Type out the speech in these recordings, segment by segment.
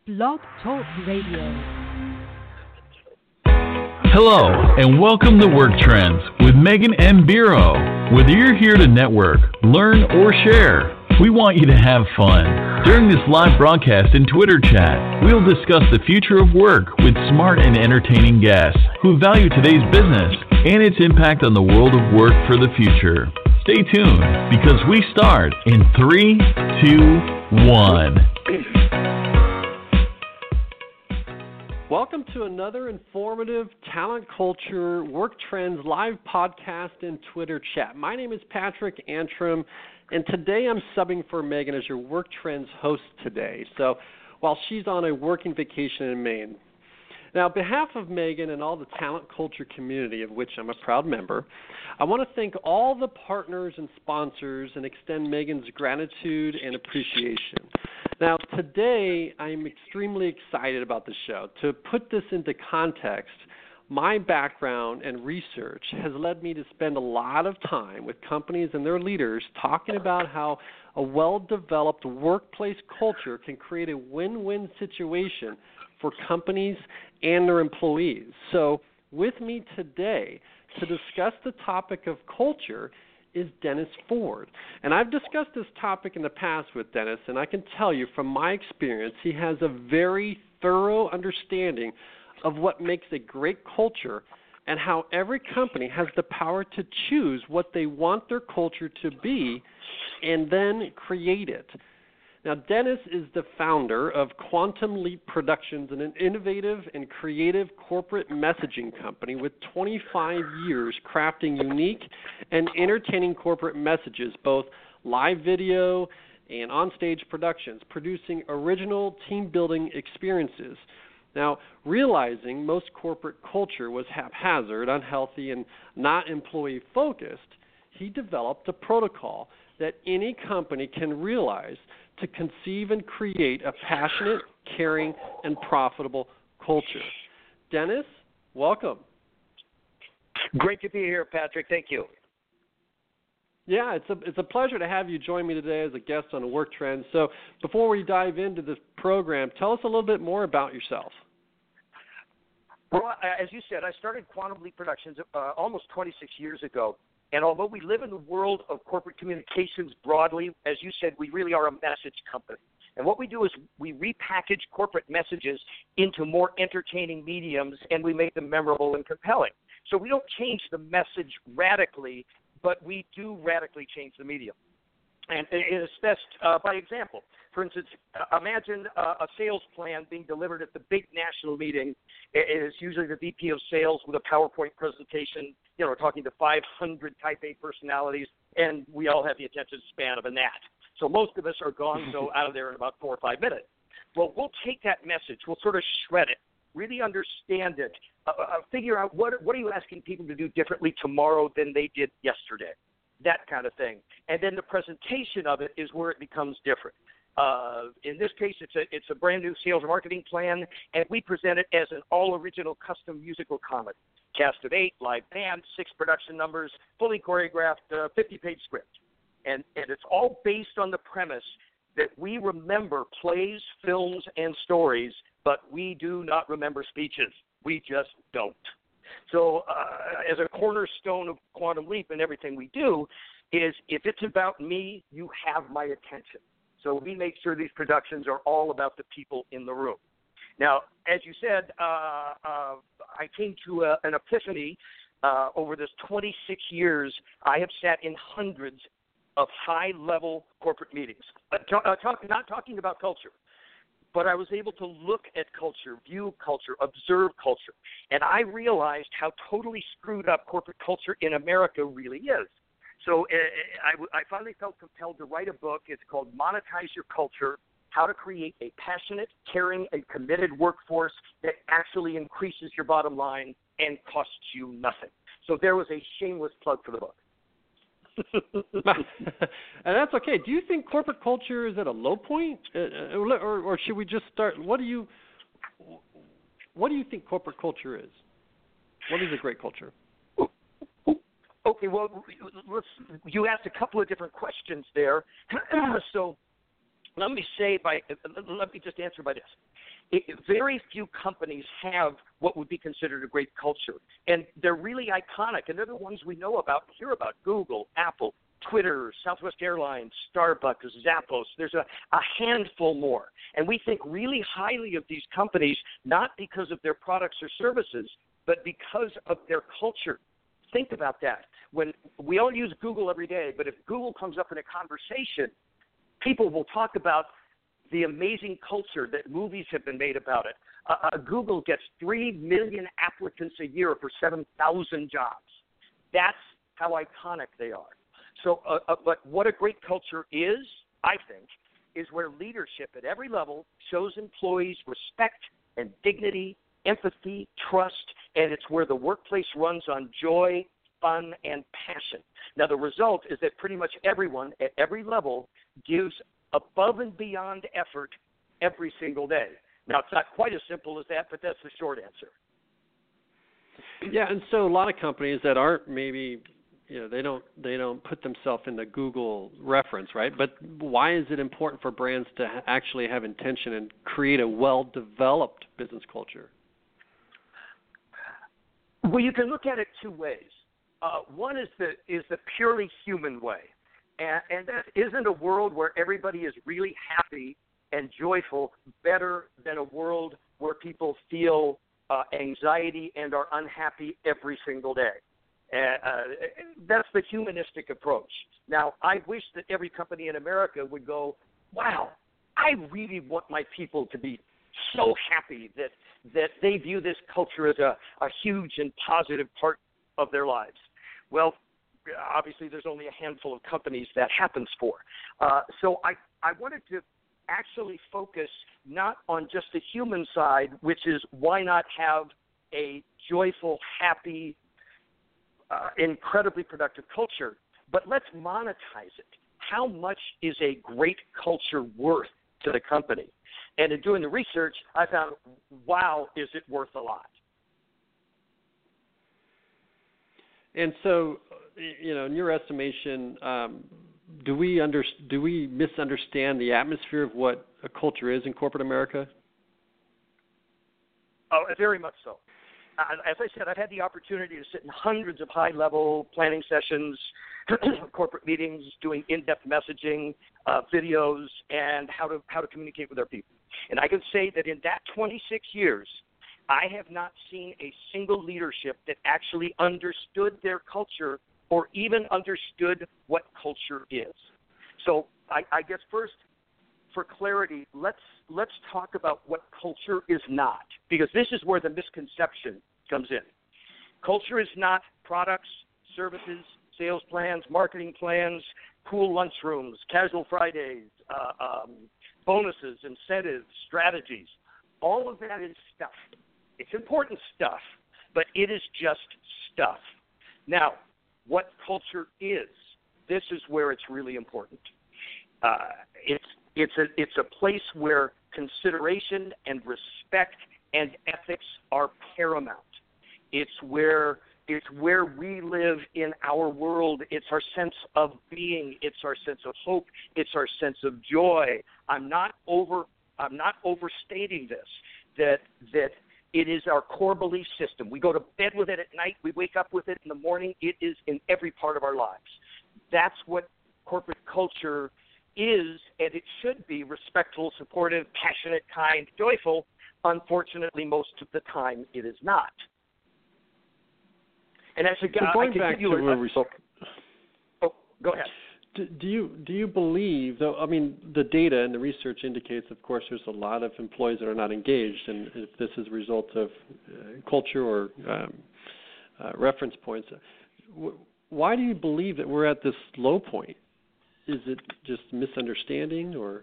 Blog Talk Radio. Hello, and welcome to Work Trends with Megan M. Biro. Whether you're here to network, learn, or share, we want you to have fun. During this live broadcast and Twitter chat, we'll discuss the future of work with smart and entertaining guests who value today's business and its impact on the world of work for the future. Stay tuned, because we start in 3, 2, 1. Welcome to another informative talent culture work trends live podcast and Twitter chat. My name is Patrick Antrim, and today I'm subbing for Megan as your work trends host today. So while she's on a working vacation in Maine. Now, on behalf of Megan and all the talent culture community, of which I'm a proud member, I want to thank all the partners and sponsors and extend Megan's gratitude and appreciation. Now, today, I'm extremely excited about the show. To put this into context, my background and research has led me to spend a lot of time with companies and their leaders talking about how a well-developed workplace culture can create a win-win situation for companies and their employees. So with me today to discuss the topic of culture is Dennis Ford. And I've discussed this topic in the past with Dennis, and I can tell you from my experience, he has a very thorough understanding of what makes a great culture and how every company has the power to choose what they want their culture to be and then create it. Now, Dennis is the founder of Quantum Leap Productions, an innovative and creative corporate messaging company with 25 years crafting unique and entertaining corporate messages, both live video and on-stage productions, producing original team-building experiences. Now, realizing most corporate culture was haphazard, unhealthy, and not employee-focused, he developed a protocol that any company can realize to conceive and create a passionate, caring, and profitable culture. Dennis, welcome. Great to be here, Patrick. Thank you. Yeah, it's a pleasure to have you join me today as a guest on Work Trends. So before we dive into this program, tell us a little bit more about yourself. Well, as you said, I started Quantum Leap Productions almost 26 years ago. And although we live in the world of corporate communications broadly, as you said, we really are a message company. And what we do is we repackage corporate messages into more entertaining mediums, and we make them memorable and compelling. So we don't change the message radically, but we do radically change the medium. And it is best by example. For instance, imagine a sales plan being delivered at the big national meeting. It is usually the VP of sales with a PowerPoint presentation, talking to 500 type A personalities, and we all have the attention span of a gnat. So most of us are gone, out of there in about 4 or 5 minutes. Well, we'll take that message, we'll sort of shred it, really understand it, figure out what are you asking people to do differently tomorrow than they did yesterday, that kind of thing. And then the presentation of it is where it becomes different. In this case, it's a brand new sales and marketing plan, and we present it as an all-original custom musical comedy. Cast of 8, live band, 6 production numbers, fully choreographed, 50-page script. And it's all based on the premise that we remember plays, films, and stories, but we do not remember speeches. We just don't. So as a cornerstone of Quantum Leap and everything we do is if it's about me, you have my attention. So we make sure these productions are all about the people in the room. Now, as you said, I came to an epiphany over this 26 years. I have sat in hundreds of high-level corporate meetings, not talking about culture, but I was able to look at culture, view culture, observe culture, and I realized how totally screwed up corporate culture in America really is. So I finally felt compelled to write a book. It's called Monetize Your Culture, How to Create a Passionate, Caring, and Committed Workforce that actually increases your bottom line and costs you nothing. So there was a shameless plug for the book. And that's okay. Do you think corporate culture is at a low point? Or should we just start? What do you think corporate culture is? What is a great culture? Okay, well, you asked a couple of different questions there. So let me just answer by this. Very few companies have what would be considered a great culture, and they're really iconic, and they're the ones we know about and hear about: Google, Apple, Twitter, Southwest Airlines, Starbucks, Zappos. There's a handful more, and we think really highly of these companies, not because of their products or services, but because of their culture. Think about that. When we all use Google every day, but if Google comes up in a conversation, people will talk about the amazing culture that movies have been made about it. Google gets 3 million applicants a year for 7,000 jobs. That's how iconic they are. So, but what a great culture is, I think, is where leadership at every level shows employees respect and dignity, empathy, trust, and it's where the workplace runs on joy, fun, and passion. Now, the result is that pretty much everyone at every level gives above and beyond effort every single day. Now, it's not quite as simple as that, but that's the short answer. Yeah, and so a lot of companies that aren't maybe, they don't put themselves in the Google reference, right? But why is it important for brands to actually have intention and create a well-developed business culture? Well, you can look at it two ways. One is the purely human way, and that isn't a world where everybody is really happy and joyful better than a world where people feel anxiety and are unhappy every single day. That's the humanistic approach. Now, I wish that every company in America would go, wow, I really want my people to be so happy that they view this culture as a huge and positive part of their lives. Well, obviously there's only a handful of companies that happens for. So I wanted to actually focus not on just the human side, which is why not have a joyful, happy, incredibly productive culture, but let's monetize it. How much is a great culture worth to the company? And in doing the research, I found, wow, is it worth a lot? And so, in your estimation, do we misunderstand the atmosphere of what a culture is in corporate America? Oh, very much so. As I said, I've had the opportunity to sit in hundreds of high-level planning sessions, corporate meetings, doing in-depth messaging, videos, and how to communicate with our people. And I can say that in that 26 years, I have not seen a single leadership that actually understood their culture or even understood what culture is. So I guess first, for clarity, let's talk about what culture is not, because this is where the misconception comes in. Culture is not products, services, sales plans, marketing plans, cool lunchrooms, casual Fridays, bonuses, incentives, strategies. All of that is stuff. It's important stuff, but it is just stuff. Now, what culture is, this is where it's really important. It's a place where consideration and respect and ethics are paramount. It's where we live in our world. It's our sense of being. It's our sense of hope. It's our sense of joy. I'm not overstating this. That it is our core belief system. We go to bed with it at night. We wake up with it in the morning. It is in every part of our lives. That's what corporate culture is, and it should be respectful, supportive, passionate, kind, joyful. Unfortunately, most of the time, it is not. And as a guy, going back to a result. Oh, go ahead. Do you believe, though? I mean, the data and the research indicates, of course, there's a lot of employees that are not engaged, and if this is a result of culture or reference points, why do you believe that we're at this low point? Is it just misunderstanding, or?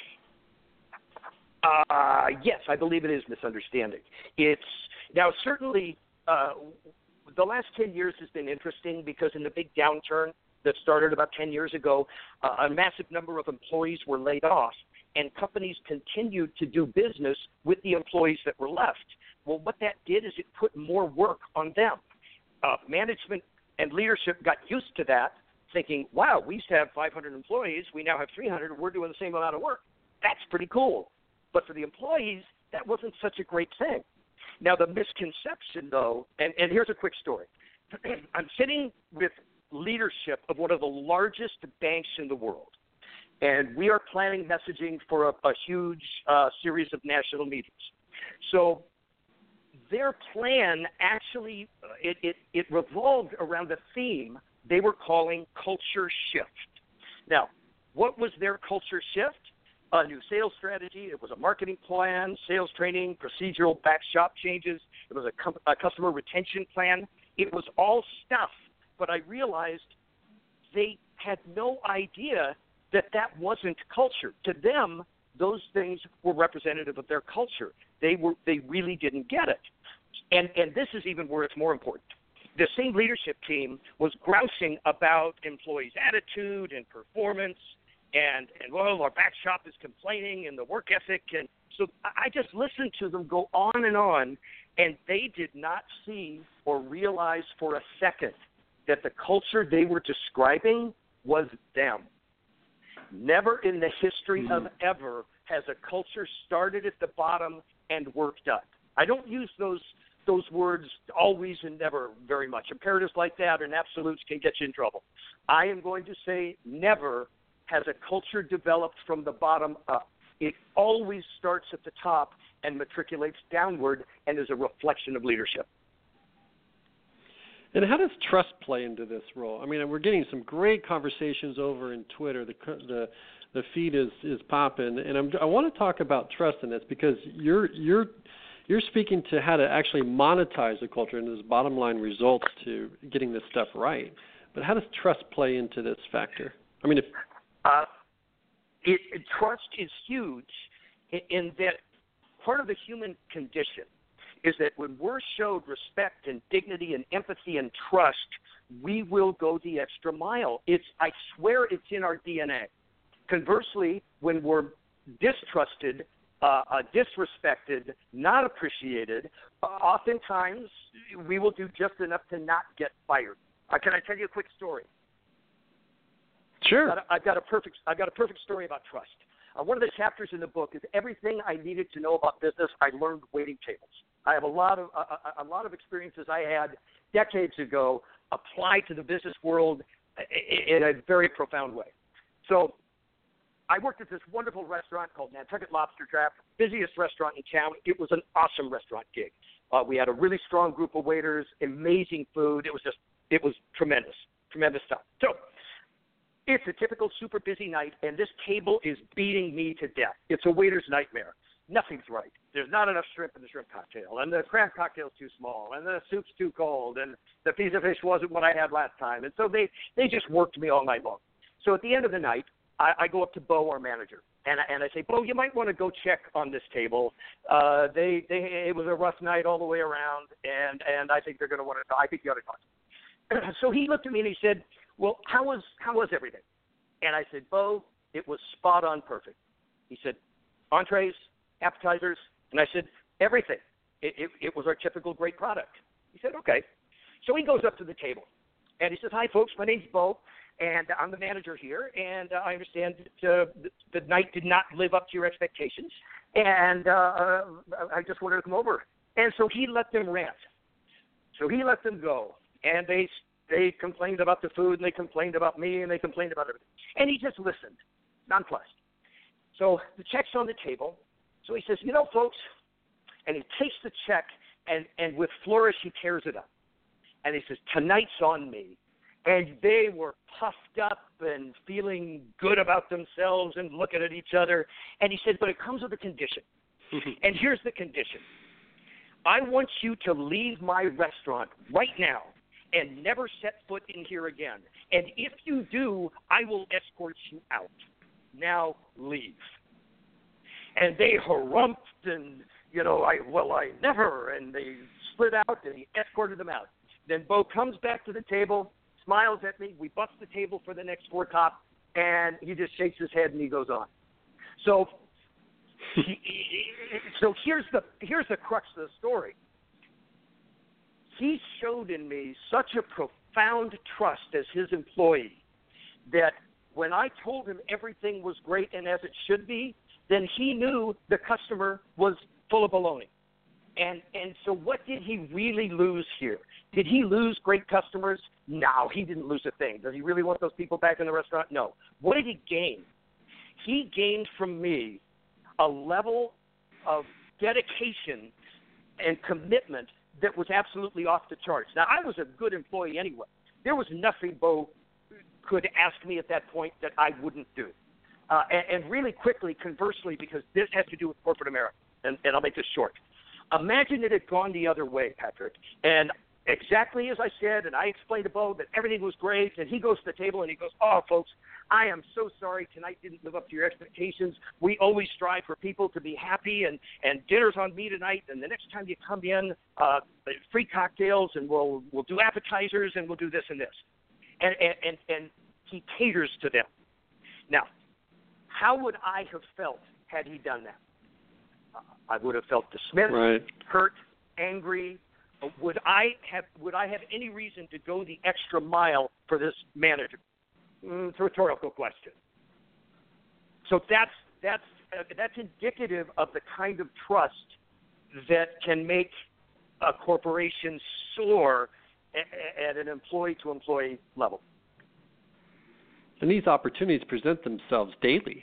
Yes, I believe it is misunderstanding. It's now certainly the last 10 years has been interesting because in the big downturn that started about 10 years ago, a massive number of employees were laid off, and companies continued to do business with the employees that were left. Well, what that did is it put more work on them. Management and leadership got used to that, thinking, wow, we used to have 500 employees. We now have 300. We're doing the same amount of work. That's pretty cool. But for the employees, that wasn't such a great thing. Now, the misconception, though, and here's a quick story. I'm sitting with leadership of one of the largest banks in the world, and we are planning messaging for a huge series of national meetings. So their plan actually, it revolved around a theme they were calling culture shift. Now, what was their culture shift? A new sales strategy. It was a marketing plan, sales training, procedural back shop changes. It was a customer retention plan. It was all stuff, but I realized they had no idea that wasn't culture. To them, those things were representative of their culture. They really didn't get it. And this is even where it's more important. The same leadership team was grousing about employees' attitude and performance, and well, our back shop is complaining, and the work ethic. And so I just listened to them go on, and they did not see or realize for a second that the culture they were describing was them. Never in the history of ever has a culture started at the bottom and worked up. I don't use those words always and never very much. Imperatives like that and absolutes can get you in trouble. I am going to say never has a culture developed from the bottom up. It always starts at the top and matriculates downward and is a reflection of leadership. And how does trust play into this role? I mean, we're getting some great conversations over in Twitter. The feed is popping, and I want to talk about trust in this because you're speaking to how to actually monetize the culture and those bottom line results to getting this stuff right. But how does trust play into this factor? I mean, trust is huge in that part of the human condition is that when we're showed respect and dignity and empathy and trust, we will go the extra mile. I swear it's in our DNA. Conversely, when we're distrusted, disrespected, not appreciated, oftentimes we will do just enough to not get fired. Can I tell you a quick story? Sure. I've got a perfect story about trust. One of the chapters in the book is everything I needed to know about business. I learned waiting tables. I have a lot of experiences I had decades ago applied to the business world in a very profound way. So I worked at this wonderful restaurant called Nantucket Lobster Trap, busiest restaurant in town. It was an awesome restaurant gig. We had a really strong group of waiters, amazing food. It was tremendous stuff. So it's a typical super busy night, and this table is beating me to death. It's a waiter's nightmare. Nothing's right. There's not enough shrimp in the shrimp cocktail, and the crab cocktail's too small, and the soup's too cold, and the piece of fish wasn't what I had last time. And so they just worked me all night long. So at the end of the night, I go up to Bo, our manager, and I say, Bo, you might want to go check on this table. It was a rough night all the way around, and I think they're going to want to. I think you ought to talk to them. So he looked at me and he said, well, how was everything? And I said, Bo, it was spot on perfect. He said, entrees, appetizers, and I said, everything. It was our typical great product. He said, okay. So he goes up to the table, and he says, hi, folks, my name's Bo, and I'm the manager here, and I understand that the night did not live up to your expectations, and I just wanted to come over. And so he let them rant. So he let them go, and they complained about the food, and they complained about me, and they complained about everything. And he just listened, nonplussed. So the check's on the table. So he says, folks, and he takes the check, and with flourish, he tears it up. And he says, tonight's on me. And they were puffed up and feeling good about themselves and looking at each other. And he said, but it comes with a condition. And here's the condition. I want you to leave my restaurant right now and never set foot in here again. And if you do, I will escort you out. Now leave. And they harumphed and, I never. And they split out and he escorted them out. Then Bo comes back to the table, smiles at me. We bust the table for the next four top, and he just shakes his head and he goes on. So, here's the crux of the story. He showed in me such a profound trust as his employee that when I told him everything was great and as it should be, then he knew the customer was full of baloney. And so what did he really lose here? Did he lose great customers? No, he didn't lose a thing. Does he really want those people back in the restaurant? No. What did he gain? He gained from me a level of dedication and commitment that was absolutely off the charts. Now, I was a good employee anyway. There was nothing Bo could ask me at that point that I wouldn't do. And really quickly, conversely, because this has to do with corporate America, and I'll make this short. Imagine it had gone the other way, Patrick, and exactly as I said, and I explained to Bo that everything was great, and he goes to the table and he goes, "Oh, folks, I am so sorry tonight didn't live up to your expectations. We always strive for people to be happy, and dinner's on me tonight, and the next time you come in, free cocktails, and we'll do appetizers, and we'll do this and this." And he caters to them. Now, how would I have felt had he done that? I would have felt dismissed, right, hurt, angry. Would I have any reason to go the extra mile for this manager? It's a rhetorical question. So that's indicative of the kind of trust that can make a corporation soar at an employee-to-employee level. And these opportunities present themselves daily.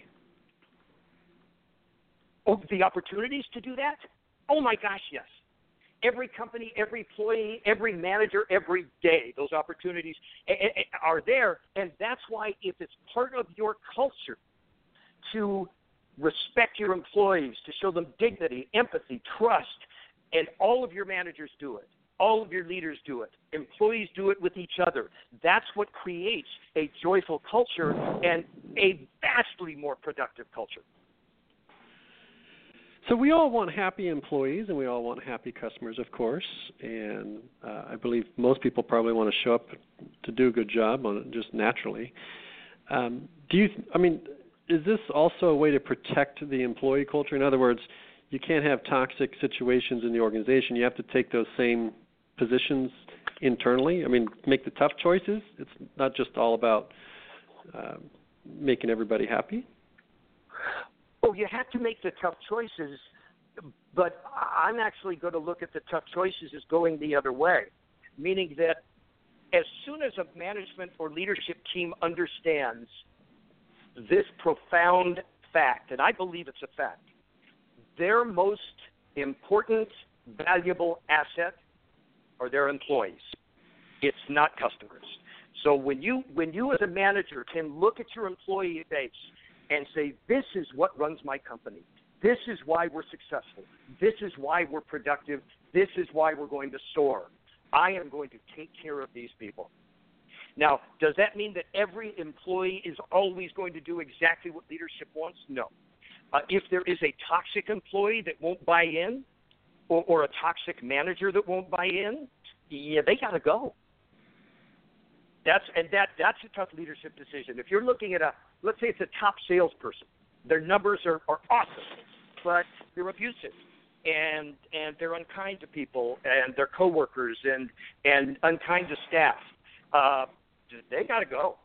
Oh, the opportunities to do that? Oh, my gosh, yes. Every company, every employee, every manager, every day, those opportunities are there. And that's why if it's part of your culture to respect your employees, to show them dignity, empathy, trust, and all of your managers do it, all of your leaders do it, employees do it with each other, that's what creates a joyful culture and a vastly more productive culture. So we all want happy employees, and we all want happy customers, of course. And I believe most people probably want to show up to do a good job on it just naturally. Is this also a way to protect the employee culture? In other words, you can't have toxic situations in the organization. You have to take those same positions internally. I mean, make the tough choices. It's not just all about making everybody happy. Oh, you have to make the tough choices, but I'm actually going to look at the tough choices as going the other way, meaning that as soon as a management or leadership team understands this profound fact, and I believe it's a fact, their most important, valuable asset are their employees. It's not customers. So when you as a manager can look at your employee base and say, this is what runs my company. This is why we're successful. This is why we're productive. This is why we're going to soar. I am going to take care of these people. Now, does that mean that every employee is always going to do exactly what leadership wants? No. If there is a toxic employee that won't buy in, or a toxic manager that won't buy in, yeah, they got to go. That's a tough leadership decision. If you're looking at let's say it's a top salesperson, their numbers are awesome, but they're abusive and they're unkind to people and their coworkers and unkind to staff. They got to go.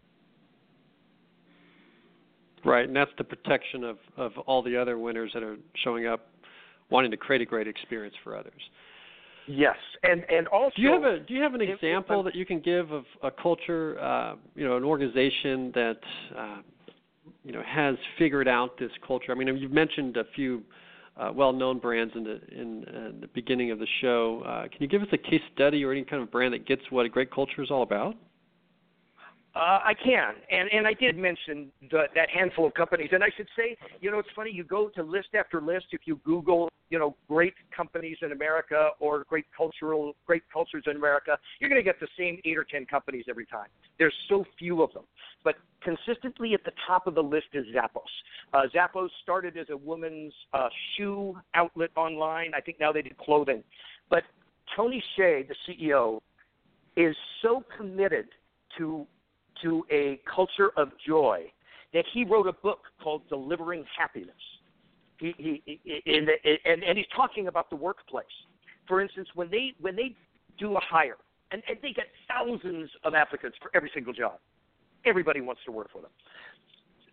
Right, and that's the protection of all the other winners that are showing up, wanting to create a great experience for others. Yes, and also, do you have an example that you can give of a culture, an organization that has figured out this culture? I mean, you've mentioned a few well-known brands in the beginning of the show. Can you give us a case study or any kind of brand that gets what a great culture is all about? I can, and I did mention that handful of companies, and I should say, it's funny, you go to list after list, if you Google, great companies in America or great cultures in America, you're going to get the same 8 or 10 companies every time. There's so few of them, but consistently at the top of the list is Zappos. Zappos started as a women's shoe outlet online. I think now they do clothing, but Tony Hsieh, the CEO, is so committed to a culture of joy that he wrote a book called Delivering Happiness. And he's talking about the workplace. For instance, when they do a hire, and they get thousands of applicants for every single job. Everybody wants to work for them.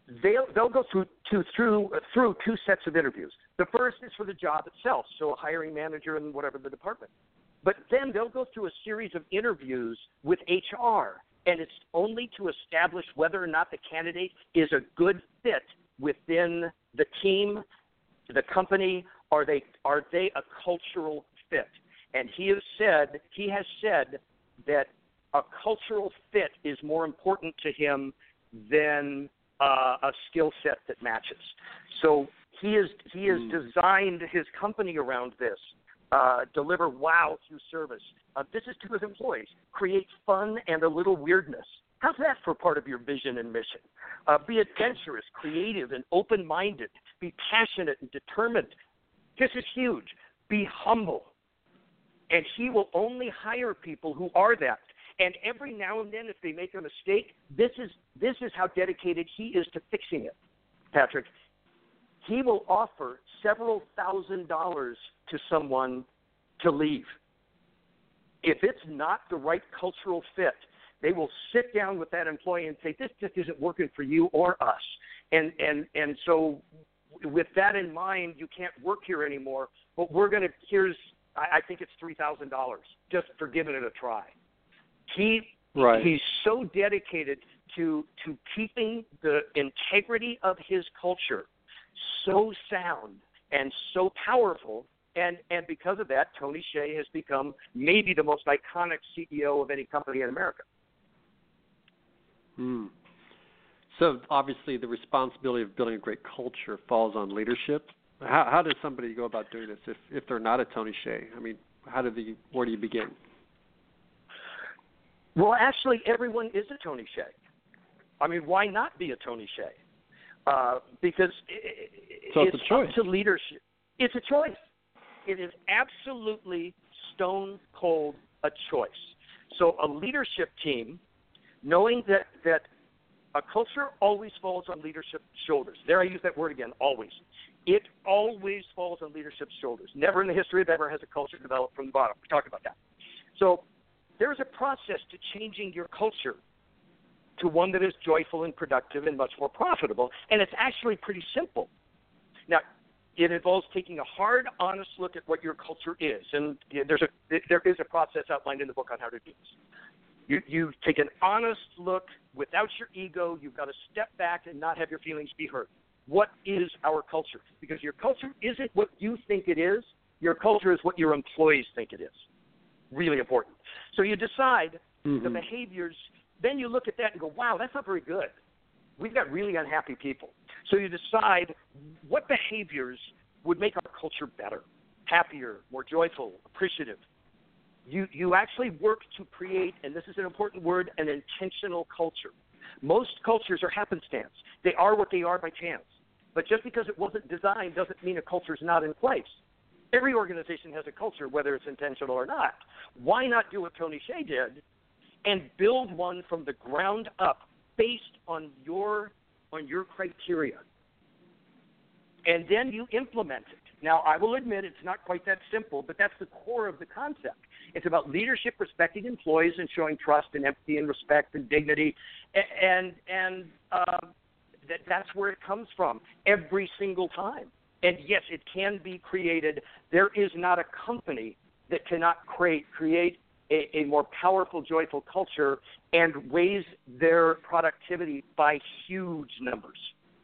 they'll go through two sets of interviews. The first is for the job itself, so a hiring manager in whatever the department. But then they'll go through a series of interviews with HR, and it's only to establish whether or not the candidate is a good fit within the team, the company. Are they a cultural fit? And he has said that a cultural fit is more important to him than a skill set that matches. So he has designed his company around this. Deliver wow through service. This is to his employees. Create fun and a little weirdness. How's that for part of your vision and mission? Be adventurous, creative, and open-minded. Be passionate and determined. This is huge. Be humble. And he will only hire people who are that. And every now and then, if they make a mistake, this is how dedicated he is to fixing it, Patrick. He will offer several $1,000s to someone to leave. If it's not the right cultural fit, they will sit down with that employee and say, this just isn't working for you or us. And so with that in mind, you can't work here anymore, but I think it's $3,000 just for giving it a try. He's so dedicated to keeping the integrity of his culture so sound and so powerful, and because of that, Tony Hsieh has become maybe the most iconic CEO of any company in America. So obviously the responsibility of building a great culture falls on leadership. How does somebody go about doing this if they're not a Tony Hsieh? I mean, where do you begin? Well, actually, everyone is a Tony Hsieh. I mean, why not be a Tony Hsieh? Because it's a choice. Up to leadership. It's a choice. It is absolutely stone cold a choice. So a leadership team, knowing that a culture always falls on leadership's shoulders. There, I use that word again, always. It always falls on leadership's shoulders. Never in the history of ever has a culture developed from the bottom. We talked about that. So there's a process to changing your culture to one that is joyful and productive and much more profitable, and it's actually pretty simple. Now, it involves taking a hard, honest look at what your culture is, and there is a process outlined in the book on how to do this. You take an honest look without your ego. You've got to step back and not have your feelings be hurt. What is our culture? Because your culture isn't what you think it is. Your culture is what your employees think it is. Really important. So you decide the behaviors. Then you look at that and go, wow, that's not very good. We've got really unhappy people. So you decide what behaviors would make our culture better, happier, more joyful, appreciative. You actually work to create, and this is an important word, an intentional culture. Most cultures are happenstance. They are what they are by chance. But just because it wasn't designed doesn't mean a culture is not in place. Every organization has a culture, whether it's intentional or not. Why not do what Tony Hsieh did and build one from the ground up based on your criteria? And then you implement it. Now, I will admit it's not quite that simple, but that's the core of the concept. It's about leadership respecting employees and showing trust and empathy and respect and dignity, and that's where it comes from every single time. And yes, it can be created. There is not a company that cannot create a more powerful, joyful culture and raise their productivity by huge numbers.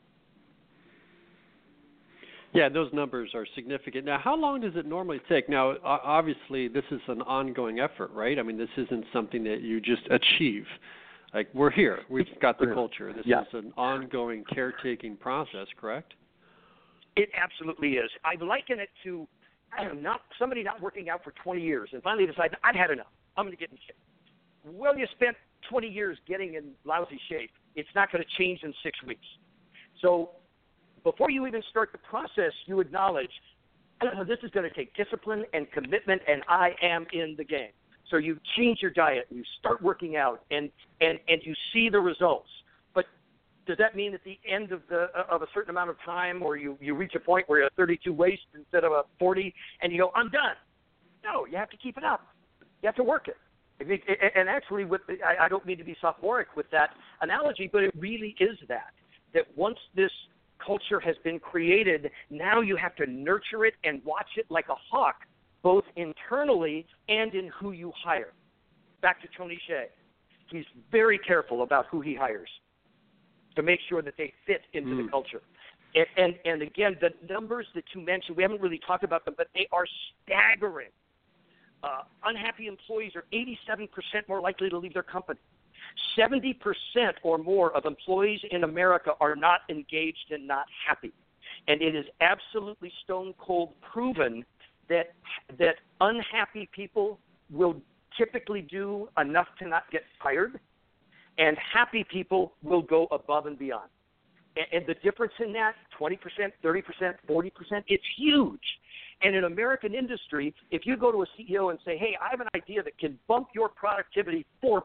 Yeah, those numbers are significant. Now, how long does it normally take? Now, obviously, this is an ongoing effort, right? I mean, this isn't something that you just achieve. Like, we're here. We've got the culture. This is an ongoing caretaking process, correct? It absolutely is. I liken it to somebody not working out for 20 years and finally decided, I've had enough. I'm going to get in shape. Well, you spent 20 years getting in lousy shape. It's not going to change in 6 weeks. So before you even start the process, you acknowledge, this is going to take discipline and commitment, and I am in the game. So you change your diet, and you start working out, and you see the results. But does that mean at the end of a certain amount of time, or you reach a point where you're a 32 waist instead of a 40, and you go, I'm done? No, you have to keep it up. You have to work it. And actually, I don't mean to be sophomoric with that analogy, but it really is that. that once this culture has been created, now you have to nurture it and watch it like a hawk, both internally and in who you hire. Back to Tony Hsieh. He's very careful about who he hires to make sure that they fit into the culture. And again, the numbers that you mentioned, we haven't really talked about them, but they are staggering. Unhappy employees are 87% more likely to leave their company. 70% or more of employees in America are not engaged and not happy. And it is absolutely stone cold proven that unhappy people will typically do enough to not get fired, and happy people will go above and beyond. And the difference in that, 20%, 30%, 40%, it's huge. And in American industry, if you go to a CEO and say, hey, I have an idea that can bump your productivity 4%,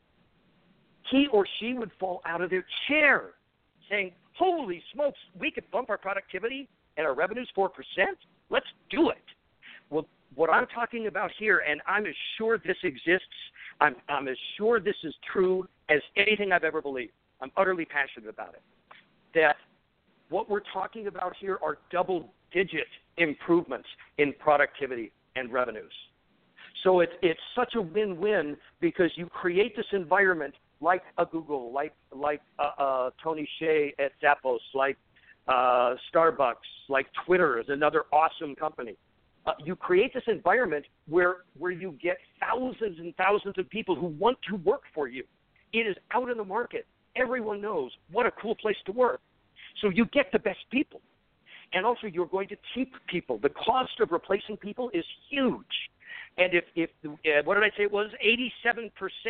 he or she would fall out of their chair saying, holy smokes, we could bump our productivity and our revenues 4%? Let's do it. Well, what I'm talking about here, and I'm as sure this exists, I'm as sure this is true as anything I've ever believed. I'm utterly passionate about it. That what we're talking about here are double-digit improvements in productivity and revenues. So it's such a win-win because you create this environment like a Google, like Tony Hsieh at Zappos, like Starbucks, like Twitter is another awesome company. You create this environment where you get thousands and thousands of people who want to work for you. It is out in the market. Everyone knows what a cool place to work. So you get the best people. And also you're going to keep people. The cost of replacing people is huge. And if what did I say it was? 87%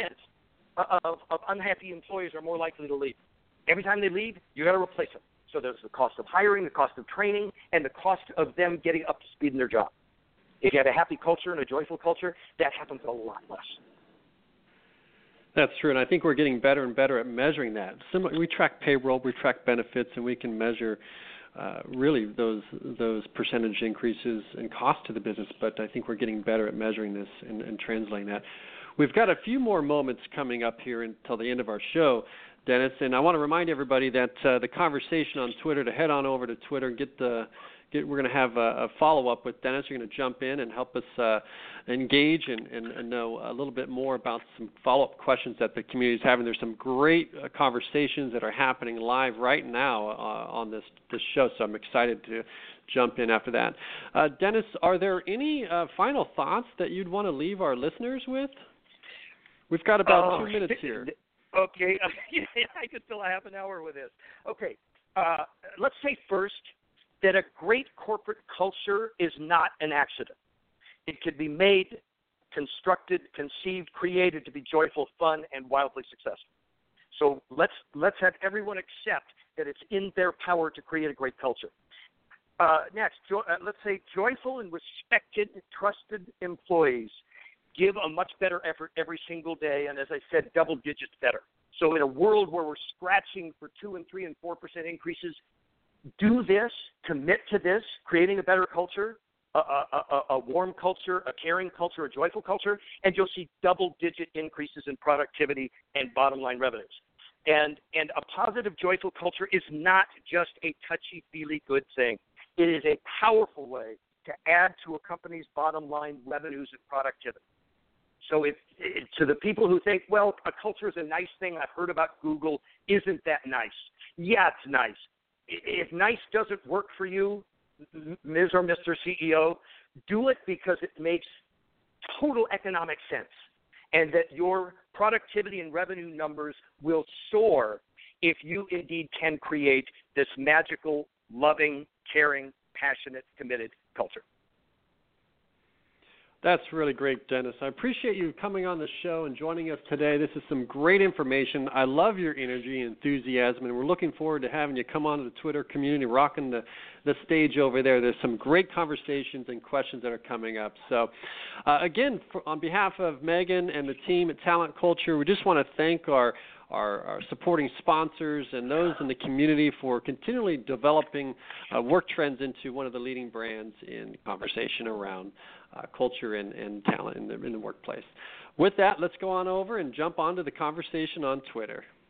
of unhappy employees are more likely to leave. Every time they leave, you got to replace them. So there's the cost of hiring, the cost of training, and the cost of them getting up to speed in their job. If you have a happy culture and a joyful culture, that happens a lot less. That's true, and I think we're getting better and better at measuring that. We track payroll, we track benefits, and we can measure really those percentage increases in cost to the business, but I think we're getting better at measuring this and translating that. We've got a few more moments coming up here until the end of our show, Dennis, and I want to remind everybody that the conversation on Twitter, to head on over to Twitter and we're going to have a follow-up with Dennis. You're going to jump in and help us engage and know a little bit more about some follow-up questions that the community is having. There's some great conversations that are happening live right now on this show, so I'm excited to jump in after that. Dennis, are there any final thoughts that you'd want to leave our listeners with? We've got about 2 minutes here. Okay. I could fill a half an hour with this. Okay. Let's say first that a great corporate culture is not an accident. It could be made, constructed, conceived, created to be joyful, fun, and wildly successful. So let's have everyone accept that it's in their power to create a great culture. Next, let's say joyful and respected, trusted employees give a much better effort every single day, and as I said, double digits better. So in a world where we're scratching for 2% and 3% and 4% increases, do this, commit to this, creating a better culture, a warm culture, a caring culture, a joyful culture, and you'll see double-digit increases in productivity and bottom-line revenues. And a positive, joyful culture is not just a touchy-feely good thing. It is a powerful way to add to a company's bottom-line revenues and productivity. So to the people who think, well, a culture is a nice thing, I've heard about Google, isn't that nice? Yeah, it's nice. If nice doesn't work for you, Ms. or Mr. CEO, do it because it makes total economic sense and that your productivity and revenue numbers will soar if you indeed can create this magical, loving, caring, passionate, committed culture. That's really great, Dennis. I appreciate you coming on the show and joining us today. This is some great information. I love your energy and enthusiasm, and we're looking forward to having you come on to the Twitter community, rocking the stage over there. There's some great conversations and questions that are coming up. So, again, on behalf of Megan and the team at Talent Culture, we just want to thank our supporting sponsors and those in the community for continually developing Work Trends into one of the leading brands in conversation around culture and talent in the workplace. With that, let's go on over and jump onto the conversation on Twitter.